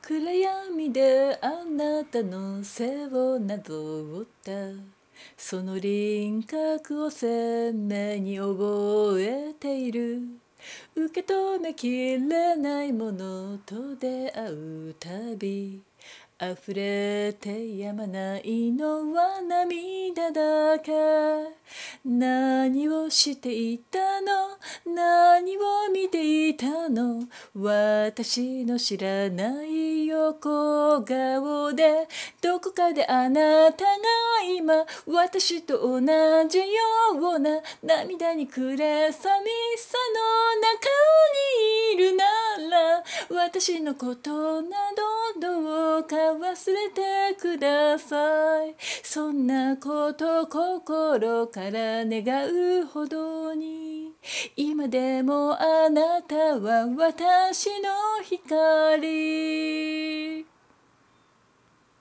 暗闇であなたの背をなぞったその輪郭を鮮明に覚えている。受け止めきれないものと出会うたび溢れてやまないのは涙だけ。何をしていたの、何を見ていたの、私の知らない横顔でどこかであなたが今私と同じような涙に暮れ寂しさの中にいるなら私のことなどどうか忘れてください。そんなこと心から願うほどに今でもあなたは私の光。